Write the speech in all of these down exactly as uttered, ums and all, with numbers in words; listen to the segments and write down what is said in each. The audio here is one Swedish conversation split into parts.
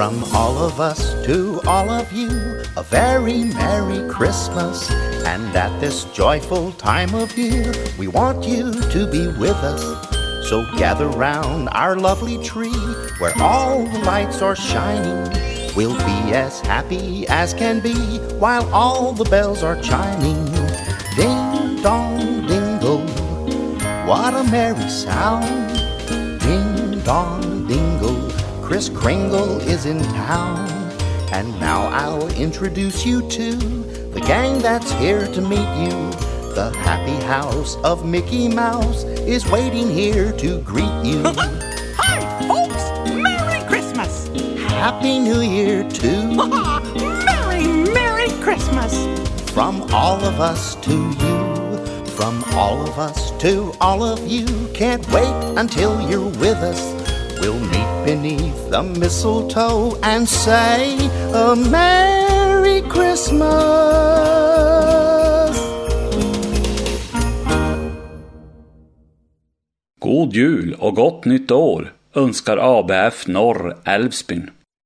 From all of us to all of you, a very Merry Christmas. And at this joyful time of year, we want you to be with us. So gather round our lovely tree, where all the lights are shining. We'll be as happy as can be, while all the bells are chiming. Ding dong dingle, what a merry sound. Ding dong dingle, Kris Kringle is in town. And now I'll introduce you to the gang that's here to meet you. The happy house of Mickey Mouse is waiting here to greet you. Hi, folks! Merry Christmas! Happy New Year too. Merry, Merry Christmas! From all of us to you. From all of us to all of you. Can't wait until you're with us. We'll meet beneath the mistletoe and say a Merry Christmas. God jul och gott nytt år önskar A B F Norr Älvsbyn.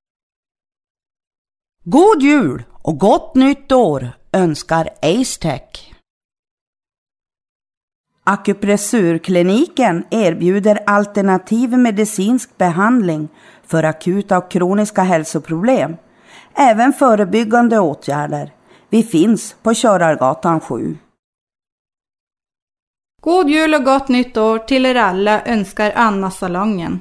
God jul och gott nytt år önskar Acetech. Akupressurkliniken erbjuder alternativ medicinsk behandling för akuta och kroniska hälsoproblem. Även förebyggande åtgärder. Vi finns på Körargatan sju. God jul och gott nytt år till er alla önskar Anna-salongen.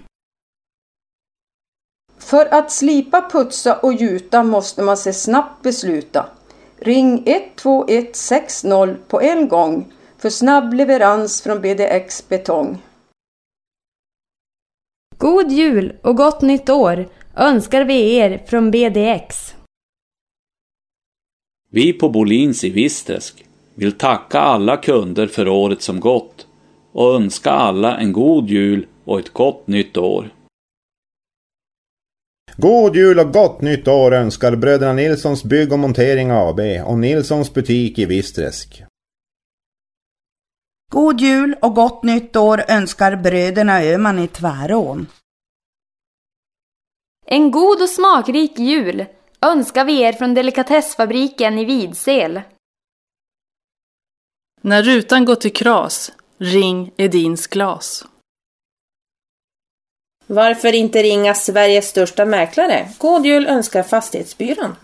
För att slipa, putsa och gjuta måste man se snabbt besluta. Ring ett två ett sex noll på en gång för snabb leverans från B D X Betong. God jul och gott nytt år önskar vi er från B D X. Vi på Bolins i Visträsk vill tacka alla kunder för året som gått och önska alla en god jul och ett gott nytt år. God jul och gott nytt år önskar bröderna Nilssons bygg- och montering A B och Nilssons butik i Visträsk. God jul och gott nytt år önskar bröderna Öman i Tvärån. En god och smakrik jul önskar vi er från delikatessfabriken i Vidsel. När rutan går till kras, ring Edins glas. Varför inte ringa Sveriges största mäklare? God jul önskar Fastighetsbyrån.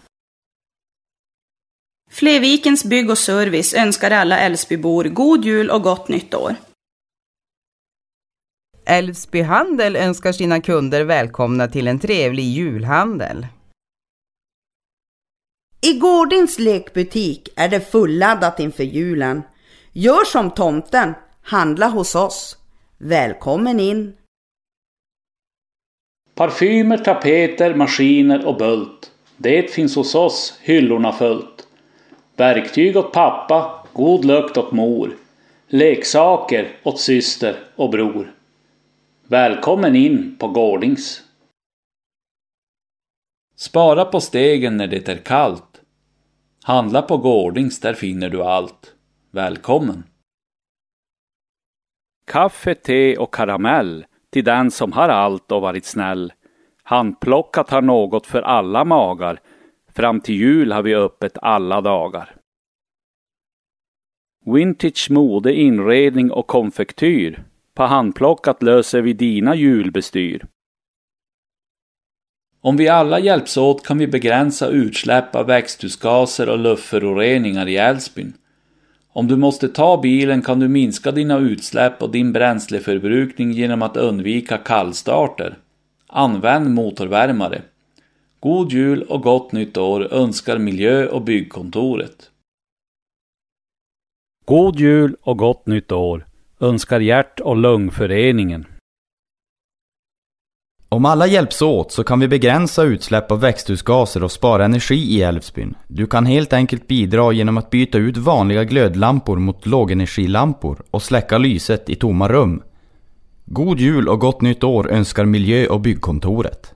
Flevikens bygg och service önskar alla Älvsbybor god jul och gott nytt år. Älvsby Handel önskar sina kunder välkomna till en trevlig julhandel. I Gårdins lekbutik är det fulladdat inför julen. Gör som tomten, handla hos oss. Välkommen in! Parfymer, tapeter, maskiner och bult. Det finns hos oss, hyllorna fullt. Verktyg åt pappa, god lukt åt mor. Leksaker åt syster och bror. Välkommen in på Gårdings. Spara på stegen när det är kallt. Handla på Gårdings, där finner du allt. Välkommen. Kaffe, te och karamell till den som har allt och varit snäll. Handplockat har något för alla magar. Fram till jul har vi öppet alla dagar. Vintage mode, inredning och konfektyr. På handplockat löser vi dina julbestyr. Om vi alla hjälps åt kan vi begränsa utsläpp av växthusgaser och luftföroreningar i Älvsbyn. Om du måste ta bilen kan du minska dina utsläpp och din bränsleförbrukning genom att undvika kallstarter. Använd motorvärmare. God jul och gott nytt år önskar miljö- och byggkontoret. God jul och gott nytt år önskar hjärt- och lungföreningen. Om alla hjälps åt så kan vi begränsa utsläpp av växthusgaser och spara energi i Älvsbyn. Du kan helt enkelt bidra genom att byta ut vanliga glödlampor mot lågenergilampor och släcka lyset i tomma rum. God jul och gott nytt år önskar miljö- och byggkontoret.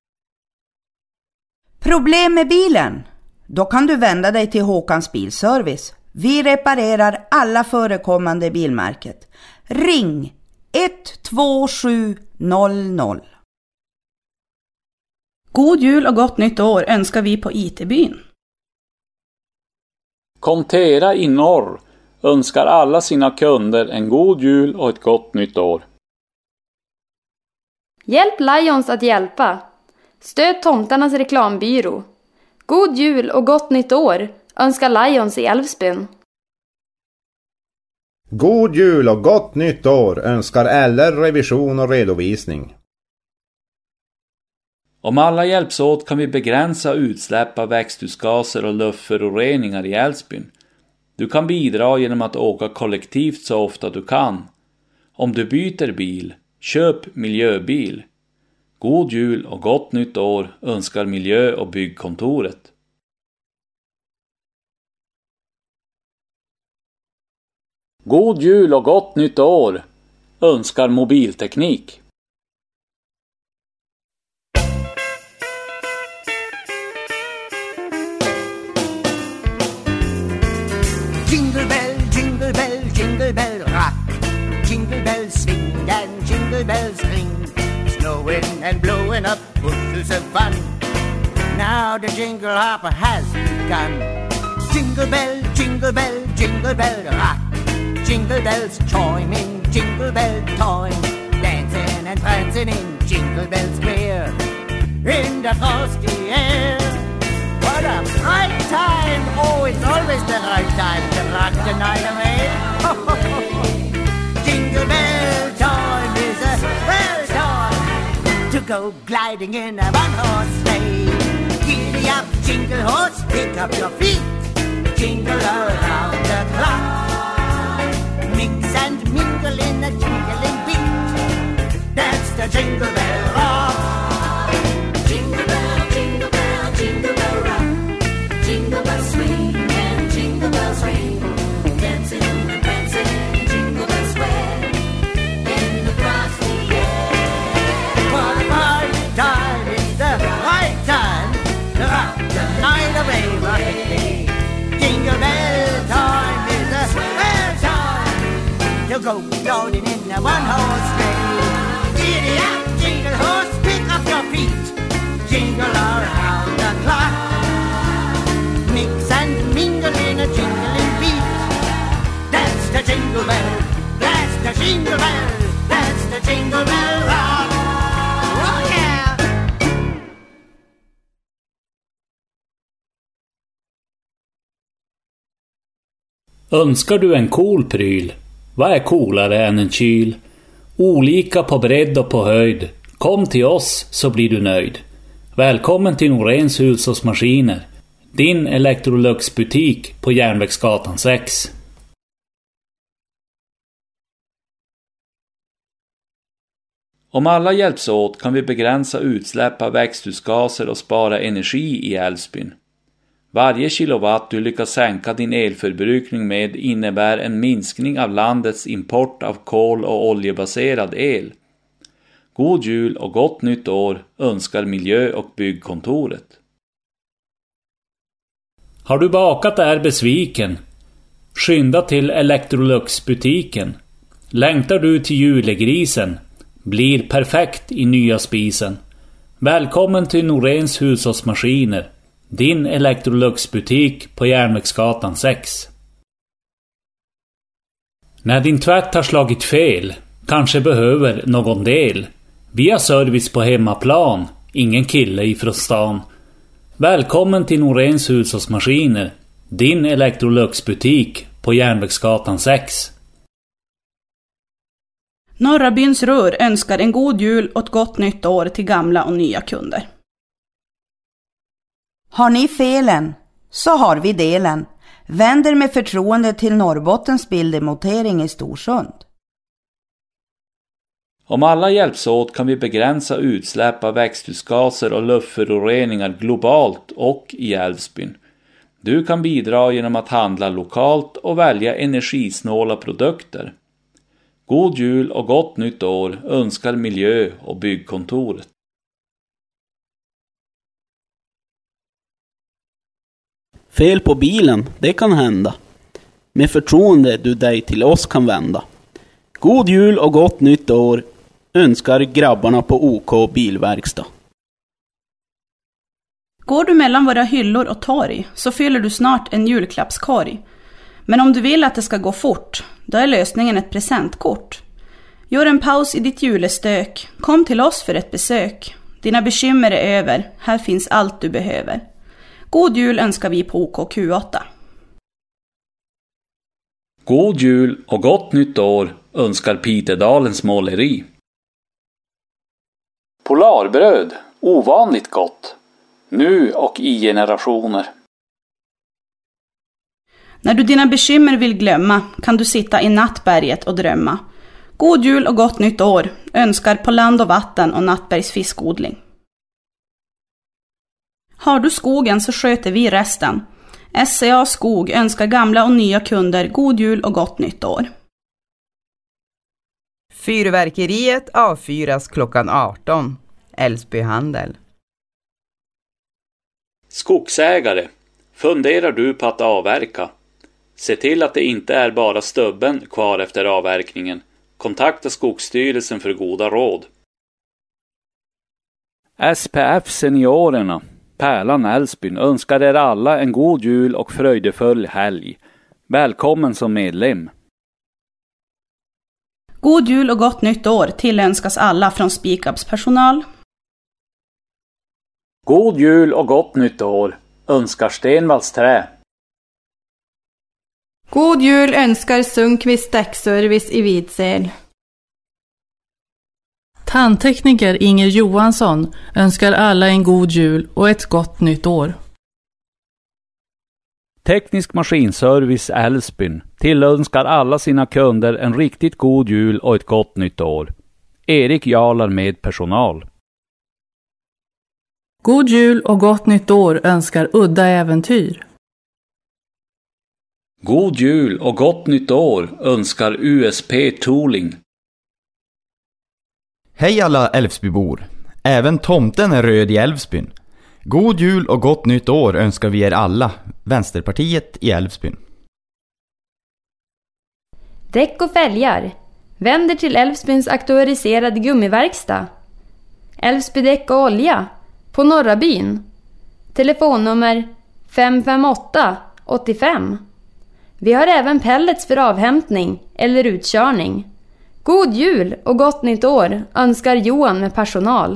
Problem med bilen? Då kan du vända dig till Håkans bilservice. Vi reparerar alla förekommande bilmärket. Ring ett två sju noll noll. God jul och gott nytt år önskar vi på I T-byn. Kontera i norr önskar alla sina kunder en god jul och ett gott nytt år. Hjälp Lions att hjälpa. Stöd tomtarnas reklambyrå. God jul och gott nytt år önskar Lions i Älvsbyn. God jul och gott nytt år önskar L R Revision och Redovisning. Om alla hjälps åt kan vi begränsa utsläpp av växthusgaser och luftföroreningar i Älvsbyn. Du kan bidra genom att åka kollektivt så ofta du kan. Om du byter bil, köp miljöbil. God jul och gott nytt år önskar Miljö- och byggkontoret. God jul och gott nytt år önskar Mobilteknik. Jingle bell, jingle bell, jingle bell rock. Jingle bells swing and jingle bells ring. Snowing and blowing up bushels of fun. Now the jingle hop has begun. Jingle bell, jingle bell, jingle bell rock. Jingle bells chiming, jingle bell time. Dancing and prancing in Jingle Bell Square. In the frosty air. What a bright time! Oh, it's always the right time to rock the night away. Jingle bell time is a well time to go gliding in a one-horse sleigh. Giddy up, jingle horse, pick up your feet. Jingle around the clock. Mix and mingle in a jingling beat. That's the Jingle Bell Rock. Jingle bell, jingle bell, jingle bell rock. Jingle bells swing and jingle bells ring. Dancing and prancing, Jingle Bell Square. In the frosty air. What a party time, it's the right time to rock the night away, right? Jingle bell time is a swell time to go loading in a one-horse sleigh. Giddy up, jingle horse, pick up your feet. Jingle around the clock. Mix and mingle in a jingling beat. That's the Jingle Bell, that's the Jingle Bell, that's the Jingle Bell Rock. Oh yeah! Önskar du en cool pryl? Vad är coolare än en kyl? Olika på bredd och på höjd. Kom till oss så blir du nöjd. Välkommen till Noréns hushållsmaskiner. Din Electrolux-butik på Järnvägsgatan sex. Om alla hjälps åt kan vi begränsa utsläpp av växthusgaser och spara energi i Älvsbyn. Varje kilowatt du lyckas sänka din elförbrukning med innebär en minskning av landets import av kol- och oljebaserad el. God jul och gott nytt år önskar Miljö- och byggkontoret. Har du bakat och är besviken? Skynda till Electrolux-butiken. Längtar du till julegrisen? Blir perfekt i nya spisen. Välkommen till Noréns hushållsmaskiner. Din Electrolux-butik på Järnvägsgatan sex. När din tvätt har slagit fel, kanske behöver någon del. Vi har service på hemmaplan, ingen kille ifrån stan. Välkommen till Noréns hushållsmaskiner. Din Electrolux-butik på Järnvägsgatan sex. Norra byns rör önskar en god jul och ett gott nytt år till gamla och nya kunder. Har ni felen, så har vi delen. Vänder med förtroende till Norrbottens bildemotering i Storsund. Om alla hjälps åt kan vi begränsa utsläpp av växthusgaser och luftföroreningar globalt och i Älvsbyn. Du kan bidra genom att handla lokalt och välja energisnåla produkter. God jul och gott nytt år önskar Miljö- och byggkontoret. Fel på bilen, det kan hända. Med förtroende du dig till oss kan vända. God jul och gott nytt år önskar grabbarna på OK bilverkstad. Går du mellan våra hyllor och torg så fyller du snart en julklappskorg. Men om du vill att det ska gå fort, då är lösningen ett presentkort. Gör en paus i ditt julestök, kom till oss för ett besök. Dina bekymmer är över, här finns allt du behöver. God jul önskar vi på O K Q åtta. God jul och gott nytt år önskar Pitedalens måleri. Polarbröd, ovanligt gott. Nu och i generationer. När du dina bekymmer vill glömma kan du sitta i nattberget och drömma. God jul och gott nytt år önskar På land och vatten och Nattbergs fiskodling. Har du skogen så sköter vi resten. S C A Skog önskar gamla och nya kunder god jul och gott nytt år. Fyrverkeriet avfyras klockan arton. Älvsby Handel. Skogsägare, funderar du på att avverka? Se till att det inte är bara stubben kvar efter avverkningen. Kontakta Skogsstyrelsen för goda råd. S P F Seniorerna, Pärlan Älvsbyn, önskar er alla en god jul och fröjdefull helg. Välkommen som medlem. God jul och gott nytt år tillönskas alla från Speakups personal. God jul och gott nytt år önskar Stenvalls Trä. God jul önskar Sundqvist däckservice i Vidsel. Tandtekniker Inger Johansson önskar alla en god jul och ett gott nytt år. Teknisk maskinservice Älvsbyn tillönskar alla sina kunder en riktigt god jul och ett gott nytt år. Erik Jarlar med personal. God jul och gott nytt år önskar Udda Äventyr. God jul och gott nytt år önskar U S P Tooling. Hej alla Älvsbybor. Även tomten är röd i Älvsbyn. God jul och gott nytt år önskar vi er alla. Vänsterpartiet i Älvsbyn. Däck och fälgar. Vänder till Älvsbyns auktoriserade gummiverkstad. Älvsby däck och olja. På Norra byn. Telefonnummer fem fem åtta åtta fem. Vi har även pellets för avhämtning eller utkörning. God jul och gott nytt år önskar Johan med personal.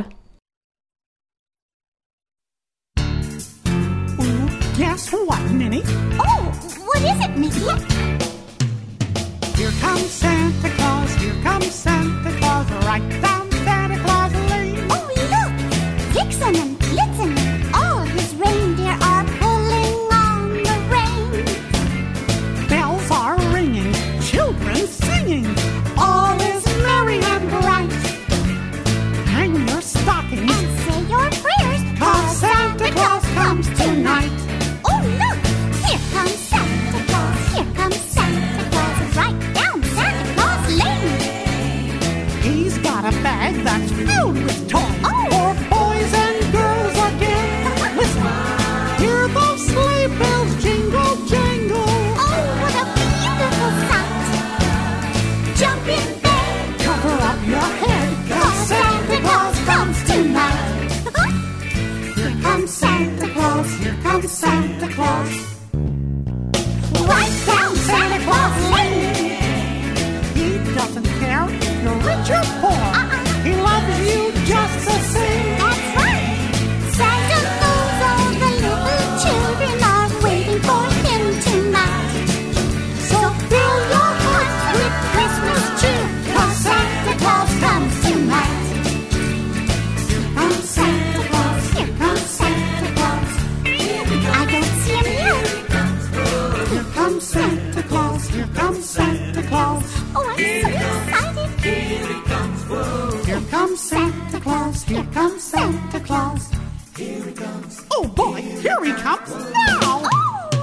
Guess what, Minnie? Oh, what is it, Mickey? Here comes Santa Claus, here comes Santa Claus, right down Santa Claus Lane. Oh, look! Vixen and Blitzen, all his reindeer are pulling on the reins. Bells are ringing, children singing, all is merry and bright. Hang your stockings and say your prayers, 'cause Santa Claus comes tonight. Oh, look! Here comes Santa Claus, here comes Santa Claus, right down Santa Claus Lane. He's got a bag that's filled with toys oh. for boys and girls again. Listen, hear those sleigh bells jingle, jangle. Oh, what a beautiful sight. Jump in bed, cover up your head, 'cause Santa Claus comes tonight. Here comes Santa Claus, here comes Santa Claus, right down Santa Claus Lane. He doesn't care if you're rich or poor. Uh-uh. He loves you just the same. That's right. Santa knows all the little children are waiting for him tonight. So fill your heart with Christmas cheer, 'cause Santa Claus comes tonight. Here comes Santa Claus, here comes Santa Claus. I don't see him yet. Here comes Santa Claus, here comes Santa Claus. Oh, I'm so excited. Here he comes, whoa. Here comes Santa Claus, here comes Santa Claus. Here he comes. Oh boy, here he comes now! Oh.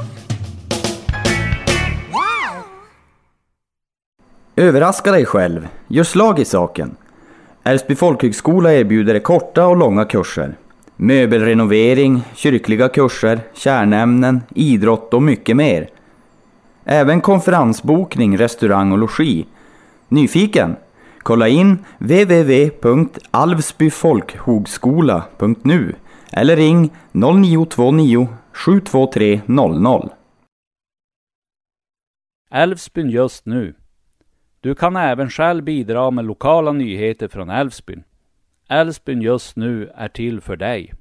Wow! Överraska dig själv. Gör slag i saken. Älvsby folkhögskola erbjuder korta och långa kurser. Möbelrenovering, kyrkliga kurser, kärnämnen, idrott och mycket mer. Även konferensbokning, restaurang och logi. Nyfiken? Kolla in w w w punkt alvsbyfolkhogskola punkt nu eller ring noll nio två nio sju två tre noll noll. Älvsbyn just nu. Du kan även själv bidra med lokala nyheter från Älvsbyn. Älvsbyn just nu är till för dig.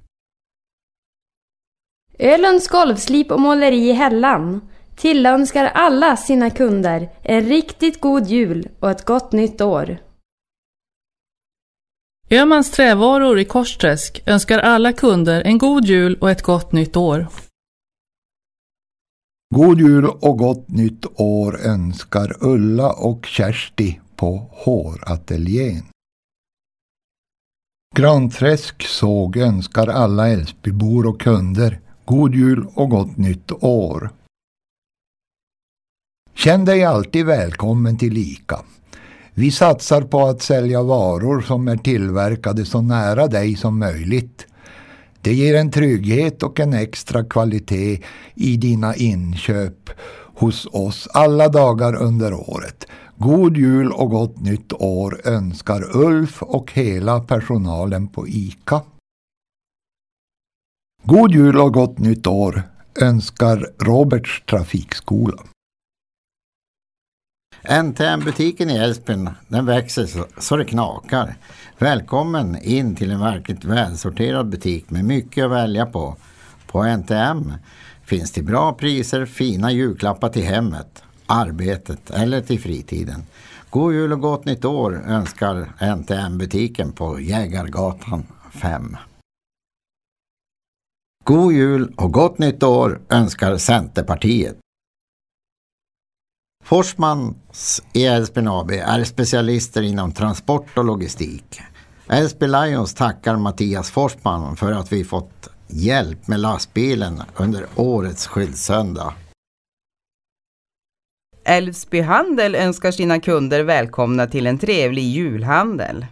Ölunds golvslip och måleri i Hällan tillönskar alla sina kunder en riktigt god jul och ett gott nytt år. Ömans trävaror i Korsträsk önskar alla kunder en god jul och ett gott nytt år. God jul och gott nytt år önskar Ulla och Kersti på Hårateljén. Granträsk såg önskar alla Älvsbybor och kunder god jul och gott nytt år. Känn dig alltid välkommen till ICA. Vi satsar på att sälja varor som är tillverkade så nära dig som möjligt. Det ger en trygghet och en extra kvalitet i dina inköp hos oss alla dagar under året. God jul och gott nytt år önskar Ulf och hela personalen på ICA. God jul och gott nytt år önskar Roberts trafikskola. N T M-butiken i Älvsbyn, den växer så, så det knakar. Välkommen in till en verkligt välsorterad butik med mycket att välja på. På N T M finns det bra priser, fina julklappar till hemmet, arbetet eller till fritiden. God jul och gott nytt år önskar N T M-butiken på Jägargatan fem. God jul och gott nytt år önskar Centerpartiet. Forsmans i Älvsbyn A B är specialister inom transport och logistik. Älvsbyn Lions tackar Mattias Forsman för att vi fått hjälp med lastbilen under årets skyldsöndag. Älvsby Handel önskar sina kunder välkomna till en trevlig julhandel.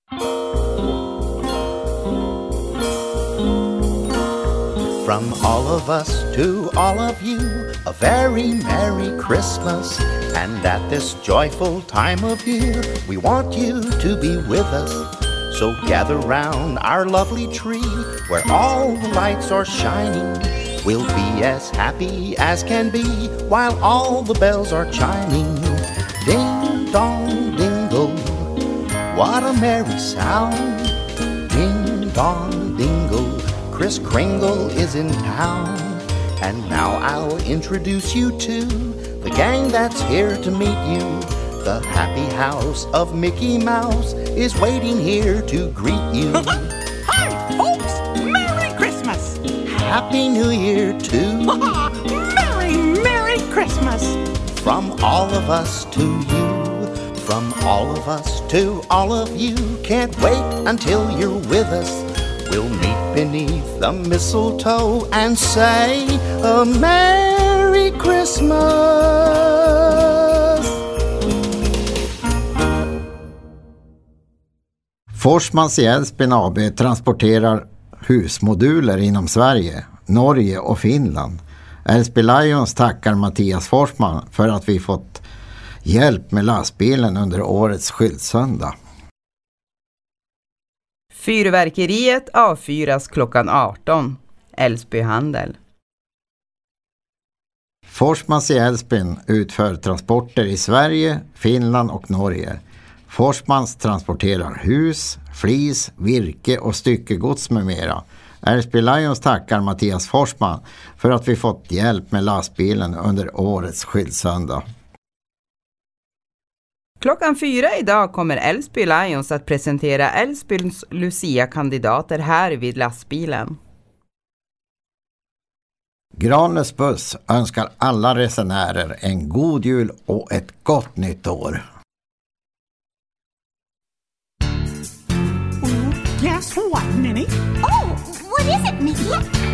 From all of us to all of you, a very Merry Christmas. And at this joyful time of year, we want you to be with us. So gather round our lovely tree, where all the lights are shining. We'll be as happy as can be, while all the bells are chiming. Ding dong dingle, what a merry sound. Ding dong dingle, Kris Kringle is in town. And now I'll introduce you to the gang that's here to meet you. The happy house of Mickey Mouse is waiting here to greet you. Hi, folks! Merry Christmas! Happy New Year too. Merry, Merry Christmas! From all of us to you. From all of us to all of you. Can't wait until you're with us. We'll meet beneath the mistletoe and say a Merry Christmas. Forsmans i Älvsbyn A B transporterar husmoduler inom Sverige, Norge och Finland. Älvsbyn Lions tackar Mattias Forsman för att vi fått hjälp med lastbilen under årets skyldsöndag. Fyrverkeriet avfyras klockan arton. Älvsby Handel. Forsmans i Älvsbyn utför transporter i Sverige, Finland och Norge. Forsmans transporterar hus, flis, virke och styckegods med mera. Älvsby Lions tackar Mattias Forsman för att vi fått hjälp med lastbilen under årets skyldsöndag. Klockan fyra idag kommer Älvsby Lions att presentera Älvsbyns Lucia-kandidater här vid lastbilen. Granlös buss önskar alla resenärer en god jul och ett gott nytt år. Guess what, Minnie? Oh, what is it, Mickey?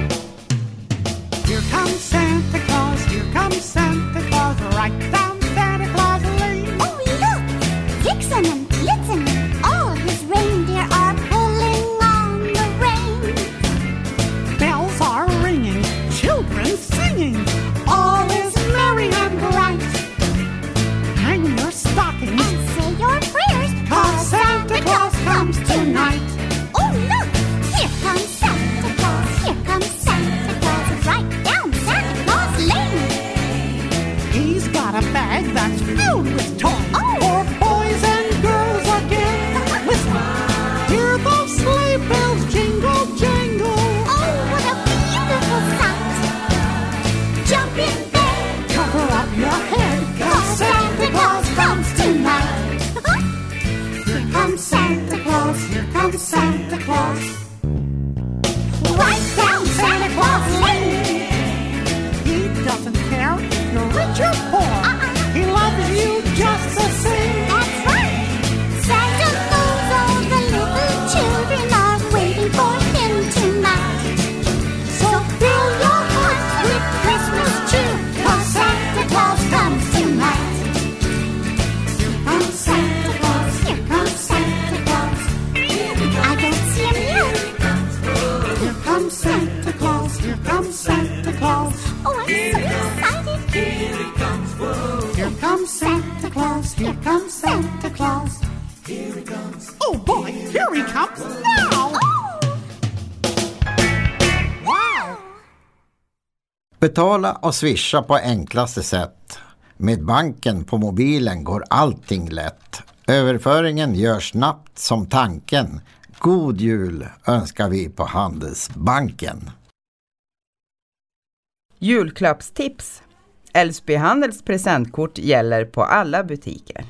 Here comes Santa Claus, here comes Santa Claus, right down Santa Claus Lane. Oh, look! Vixen and Blitzen, all his reindeer are pulling on the reins. Bells are ringing, children singing, all is merry and bright. Hang your stockings And say your prayers, 'cause Santa Claus comes tonight. Oh, look! Here comes Santa Claus, comes Santa Claus, here comes Santa Claus. Right down Santa Claus Lane. He doesn't care if you're rich or poor. Uh-uh. He loves you just the same. That's right. Santa knows all the little children are waiting for him tonight. So fill your hearts with Christmas cheer, 'cause Santa Claus comes tonight. Here comes Santa Claus, here comes Santa Claus. I don't see him yet. Here comes Santa Claus, here comes Santa Claus. Oh, I'm so excited. Here he comes, whoa. Here comes Santa Claus, here comes Santa Claus. Here he comes. Oh boy, here he comes now! Wow! Betala och swisha på enklaste sätt. Med banken på mobilen går allting lätt. Överföringen görs snabbt som tanken. God jul önskar vi på Handelsbanken. Julklappstips. Älvsby Handels presentkort gäller på alla butiker.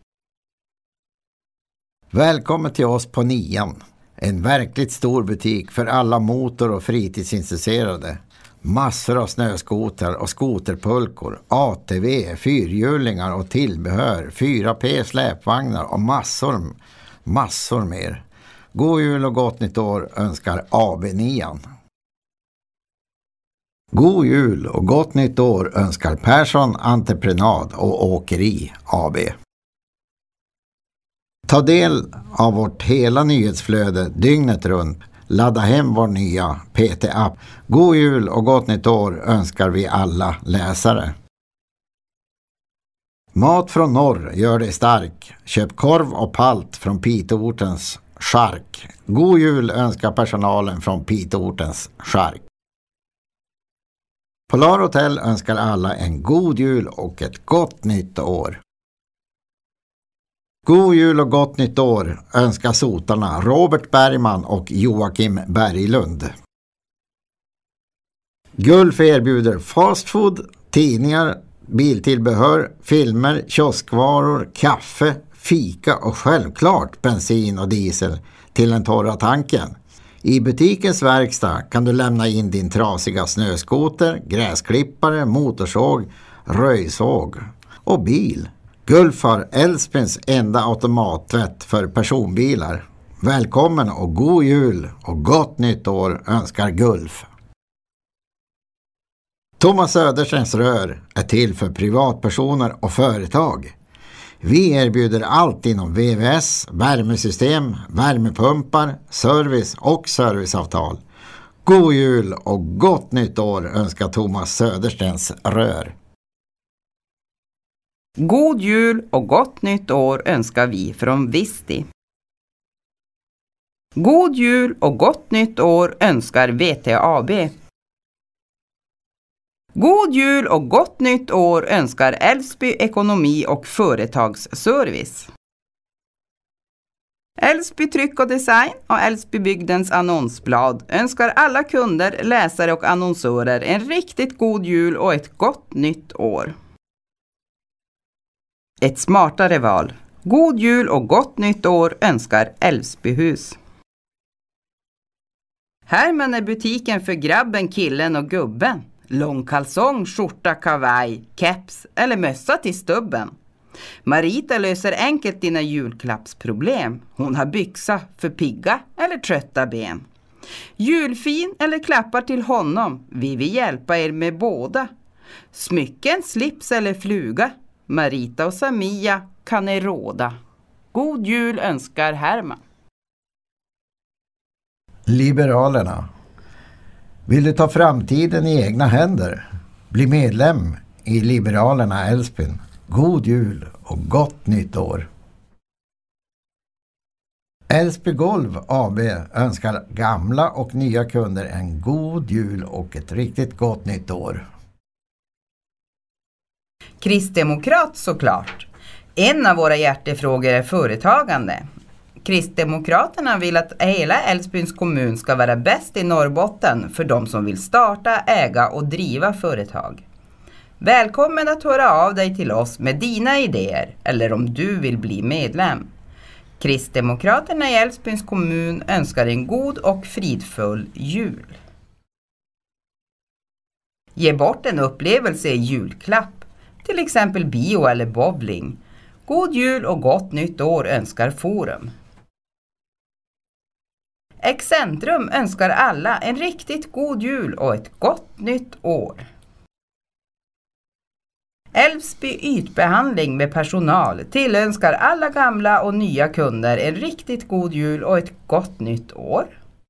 Välkommen till oss på Nian. En verkligt stor butik för alla motor- och fritidsintresserade. Massor av snöskoter och skoterpulkor, A T V, fyrhjulingar och tillbehör, fyra P släpvagnar och massor, massor mer. God jul och gott nytt år önskar A B Nian. God jul och gott nytt år önskar Persson Entreprenad och Åkeri A B. Ta del av vårt hela nyhetsflöde dygnet runt. Ladda hem vår nya P T-app. God jul och gott nytt år önskar vi alla läsare. Mat från norr gör dig stark. Köp korv och palt från Piteortens Chark. God jul önskar personalen från Piteortens Chark. Polar Hotel önskar alla en god jul och ett gott nytt år. God jul och gott nytt år önskar sotarna Robert Bergman och Joakim Berglund. Gulf erbjuder fastfood, tidningar, biltillbehör, filmer, kioskvaror, kaffe, fika och självklart bensin och diesel till den torra tanken. I butikens verkstad kan du lämna in din trasiga snöskoter, gräsklippare, motorsåg, röjsåg och bil. Gulf har Älvsbyns enda automattvätt för personbilar. Välkommen och god jul och gott nytt år önskar Gulf. Thomas Söderstens rör är till för privatpersoner och företag. Vi erbjuder allt inom V V S, värmesystem, värmepumpar, service och serviceavtal. God jul och gott nytt år önskar Thomas Söderstens rör. God jul och gott nytt år önskar vi från Visti. God jul och gott nytt år önskar V T A B. God jul och gott nytt år önskar Älvsby ekonomi och företagsservice. Älvsby tryck och design och Älvsbybygdens annonsblad önskar alla kunder, läsare och annonsörer en riktigt god jul och ett gott nytt år. Ett smartare val. God jul och gott nytt år önskar Älvsbyhus. Härmen är butiken för grabben, killen och gubben. Långkalsong, skjorta, kavaj, keps eller mössa till stubben. Marita löser enkelt dina julklappsproblem. Hon har byxa för pigga eller trötta ben. Julfin eller klappar till honom. Vi vill hjälpa er med båda. Smycken, slips eller fluga. Marita och Samia kan er råda. God jul önskar Herman. Liberalerna. Vill du ta framtiden i egna händer? Bli medlem i Liberalerna Älvsbyn. God jul och gott nytt år. Älvsby Golv A B önskar gamla och nya kunder en god jul och ett riktigt gott nytt år. Kristdemokrat såklart. En av våra hjärtefrågor är företagande. Kristdemokraterna vill att hela Älvsbyns kommun ska vara bäst i Norrbotten för de som vill starta, äga och driva företag. Välkommen att höra av dig till oss med dina idéer eller om du vill bli medlem. Kristdemokraterna i Älvsbyns kommun önskar en god och fridfull jul. Ge bort en upplevelse i julklapp, till exempel bio eller bowling. God jul och gott nytt år önskar Forum. Excentrum önskar alla en riktigt god jul och ett gott nytt år. Älvsby ytbehandling med personal tillönskar alla gamla och nya kunder en riktigt god jul och ett gott nytt år.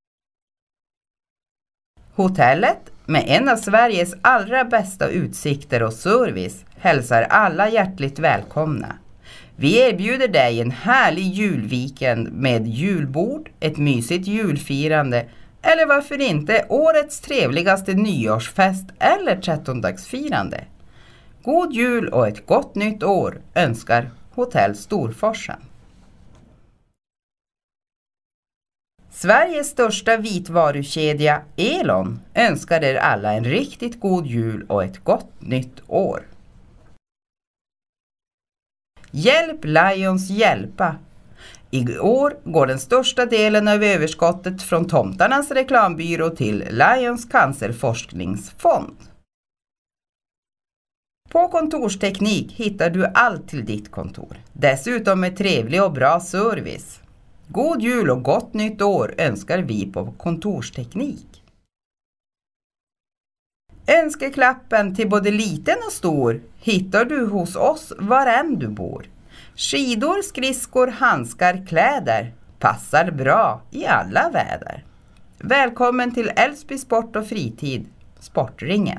Hotellet, med en av Sveriges allra bästa utsikter och service, hälsar alla hjärtligt välkomna. Vi erbjuder dig en härlig julweekend med julbord, ett mysigt julfirande eller varför inte årets trevligaste nyårsfest eller trettondagsfirande. God jul och ett gott nytt år önskar Hotell Storforsen. Sveriges största vitvarukedja Elon önskar er alla en riktigt god jul och ett gott nytt år. Hjälp Lions hjälpa. I år går den största delen av överskottet från Tomtarnas reklambyrå till Lions cancerforskningsfond. På Kontorsteknik hittar du allt till ditt kontor. Dessutom med trevlig och bra service. God jul och gott nytt år önskar vi på Kontorsteknik. Önskeklappen till både liten och stor hittar du hos oss var än du bor. Skidor, skridskor, handskar, kläder passar bra i alla väder. Välkommen till Älvsby Sport och Fritid, Sportringen.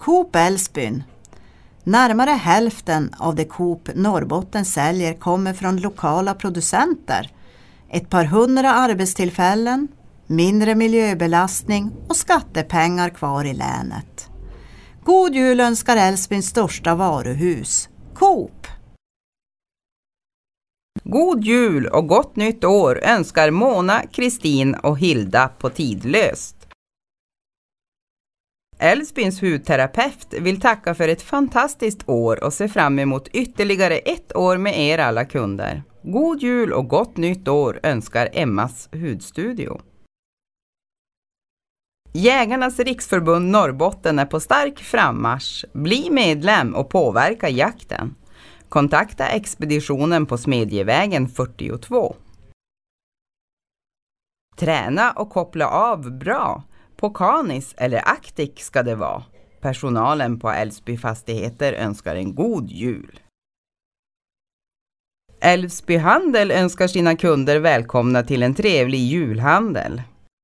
Coop Älvsbyn. Närmare hälften av det Coop Norrbotten säljer kommer från lokala producenter. Ett par hundra arbetstillfällen, mindre miljöbelastning och skattepengar kvar i länet. God jul önskar Älvsbyns största varuhus, Coop. God jul och gott nytt år önskar Mona, Kristin och Hilda på Tidlöst. Älvsbyns hudterapeut vill tacka för ett fantastiskt år och se fram emot ytterligare ett år med er alla kunder. God jul och gott nytt år önskar Emmas hudstudio. Jägarnas riksförbund Norrbotten är på stark frammarsch. Bli medlem och påverka jakten. Kontakta expeditionen på Smedjevägen fyrtiotvå. Träna och koppla av bra. På Canis eller Actic ska det vara. Personalen på Älvsby Fastigheter önskar en god jul. Älvsby Handel önskar sina kunder välkomna till en trevlig julhandel.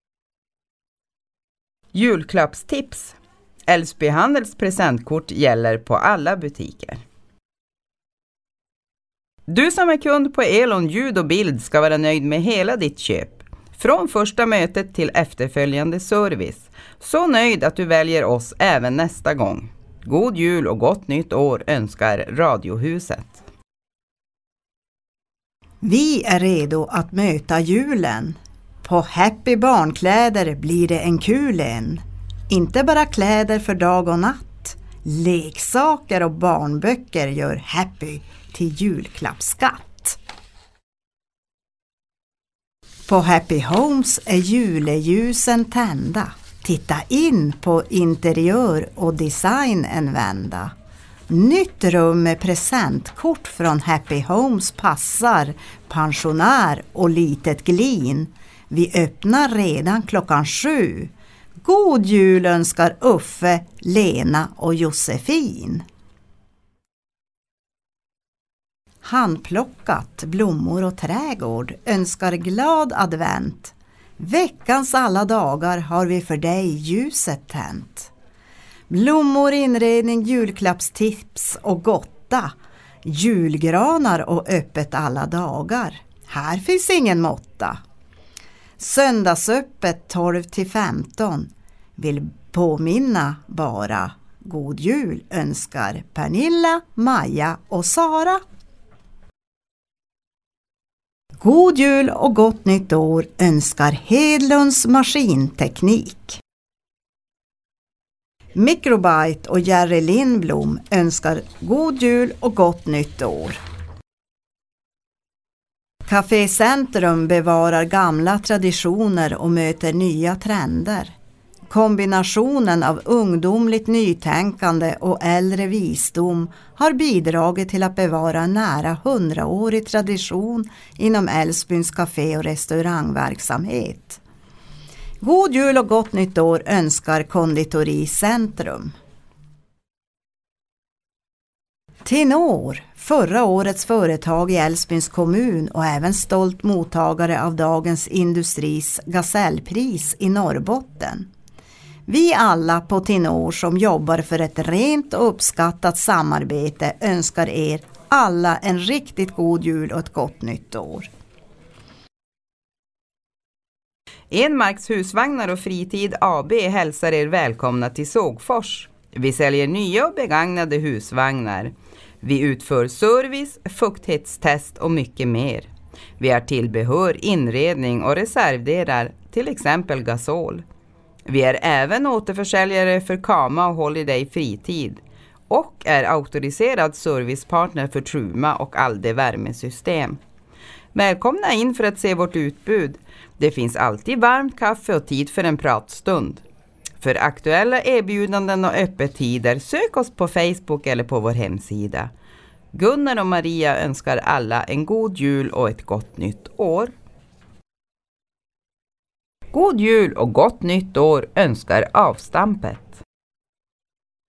Julklappstips. Älvsby Handels presentkort gäller på alla butiker. Du som är kund på Elon ljud och bild ska vara nöjd med hela ditt köp. Från första mötet till efterföljande service. Så nöjd att du väljer oss även nästa gång. God jul och gott nytt år önskar Radiohuset. Vi är redo att möta julen. På Happy Barnkläder blir det en kul en. Inte bara kläder för dag och natt. Leksaker och barnböcker gör Happy till julklappsskatt. På Happy Homes är juleljusen tända. Titta in på interiör och design en vända. Nytt rum med presentkort från Happy Homes passar pensionär och litet glin. Vi öppnar redan klockan sju. God jul önskar Uffe, Lena och Josefin. Handplockat, blommor och trädgård önskar glad advent. Veckans alla dagar har vi för dig ljuset tänt. Blommor, inredning, julklappstips och gotta. Julgranar och öppet alla dagar. Här finns ingen måtta. Söndagsöppet tolv till femton. Vill påminna bara. God jul önskar Pernilla, Maja och Sara. God jul och gott nytt år önskar Hedlunds maskinteknik. Microbyte och Jerry Lindblom önskar god jul och gott nytt år. Café Centrum bevarar gamla traditioner och möter nya trender. Kombinationen av ungdomligt nytänkande och äldre visdom har bidragit till att bevara en nära hundraårig tradition inom Älvsbyns café- och restaurangverksamhet. God jul och gott nytt år önskar Konditori Centrum. Tenor, förra årets företag i Älvsbyns kommun och även stolt mottagare av Dagens Industris Gasellpris i Norrbotten. Vi alla på Tenor som jobbar för ett rent och uppskattat samarbete önskar er alla en riktigt god jul och ett gott nytt år. Enmarks husvagnar och fritid A B hälsar er välkomna till Sågfors. Vi säljer nya och begagnade husvagnar. Vi utför service, fuktighetstest och mycket mer. Vi har tillbehör, inredning och reservdelar, till exempel gasol. Vi är även återförsäljare för Kama och Holiday Fritid och är auktoriserad servicepartner för Truma och Alde värmesystem. Välkomna in för att se vårt utbud. Det finns alltid varmt kaffe och tid för en pratstund. För aktuella erbjudanden och öppettider sök oss på Facebook eller på vår hemsida. Gunnar och Maria önskar alla en god jul och ett gott nytt år. God jul och gott nytt år önskar Avstampet.